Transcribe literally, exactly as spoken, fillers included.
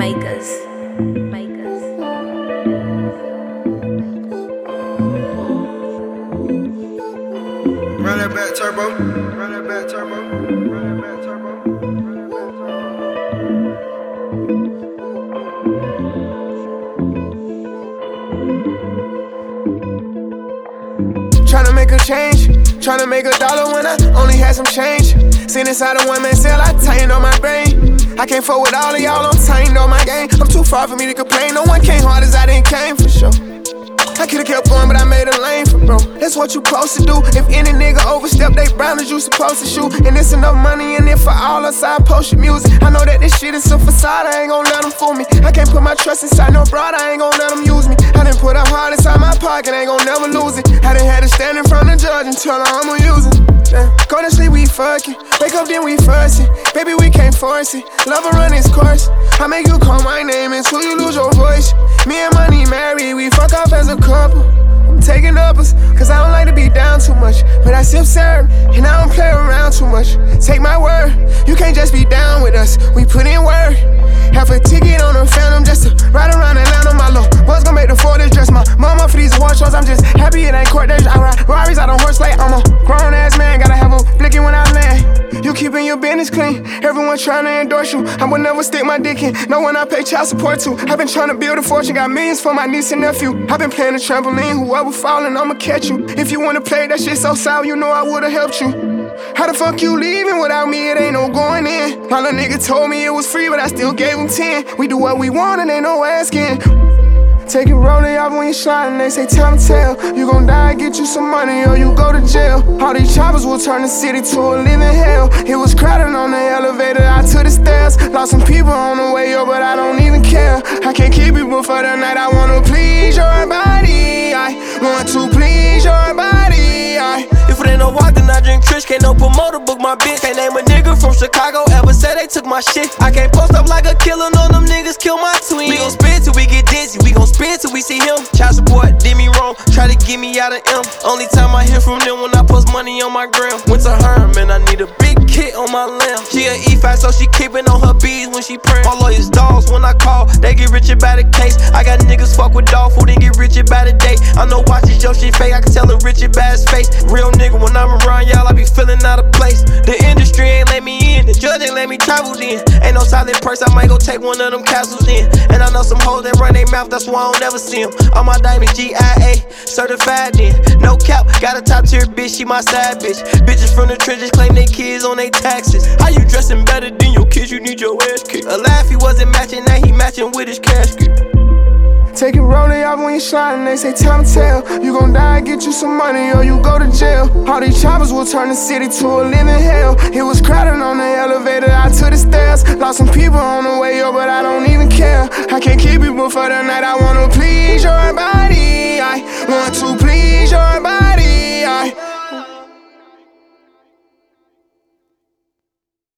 Makers. Makers. Run that back turbo. Run that back turbo. Run that back turbo. Tryna make a change, tryna make a dollar when I only had some change. Seen inside a one man cell, I tightened on my brain. I can't fuck with all of y'all, I'm tightened on my game. I'm too far for me to complain, no one came hard as I didn't came for sure. I could've kept going, but I made a lane for bro. That's what you supposed to do. If any nigga overstep they boundaries, you supposed to shoot. And it's enough money in it for all us, I post your music. I know that this shit is a facade, I ain't gon' let them fool me. I can't put my trust inside no broad, I ain't gon' let them use me. I done put a heart inside my pocket, ain't gon' never lose it. I done had to stand in front of the judge and tell her I'ma use it. Damn. Go to sleep, we fucking. Wake up, then we fussing. Baby, we can't force it. Love will run its course. I make you call my name until you lose your voice. Me and Money married, we fuck off as a couple. I'm taking uppers, cause I don't like to be down too much. But I sip syrup, and I don't play around too much. Take my word, you can't just be down with us. We put in work. Half a ticket on a Phantom just to ride around Atlanta. My little boys gon' make the Forders dress my mama for these award shows. I'm just happy it ain't court days. I ride Rari's out on horse like I'm a grown ass man. Gotta have a blicky when I land. You keeping your business clean. Everyone trying to endorse you. I would never stick my dick in. No one I pay child support to. I've been trying to build a fortune. Got millions for my niece and nephew. I've been playing the trampoline. Whoever falling, I'ma catch you. If you wanna play that shit so sour, you know I would've helped you. How the fuck you leaving without me? It ain't no going in. My little nigga told me it was free, but I still gave him ten. We do what we want and ain't no asking. Take it rolling off when you sliding, they say time to tell. You gon' die, get you some money, or you go to jail. All these choppers will turn the city to a living hell. It was crowded on the elevator, I took the stairs. Lost some people on the way up, but I don't even care. I can't keep people for the night, I wanna please your body. I want to please your body. I If it ain't no walk, then I drink Trish. Can't no promoter book my bitch. Can't name a nigga from Chicago ever said they took my shit. I can't post up like a killer, no them niggas kill my twin. We gon' spin till we get dizzy, we gon' spin till we see him. Child support did me wrong, try to get me out of M. Only time I hear from them when I post money on my gram. Went to her, man, I need a big kit on my lamb. She a E five, so she keepin' on her bees when she praying. My lawyers dogs when I call, they get rich about the case. I got niggas fuck with dog food and get rich about the day. I know watch this yo shit fake, I can tell a rich about his face. Real nigga, when I'm around y'all, I be feeling out of place. The industry ain't let me in, the judge ain't let me travel then. Ain't no silent purse, I might go take one of them castles in. And I know some hoes that run their mouth, that's why I don't never see them. All my diamonds G I A, certified then. No cap, got a top tier bitch, she my side bitch. Bitches from the trenches claim they kids on they taxes. How you dressing better than your kids, you need your ass kicked. A laugh he wasn't matching, now he matching with his casket. Take it rolling off when you sliding, they say time to tell. You gon' die, get you some money, or you go to jail. All these choppers will turn the city to a living hell. It was crowded on the elevator, I took the stairs. Lost some people on the way up, but I don't even care. I can't keep people for the night, I wanna please your body.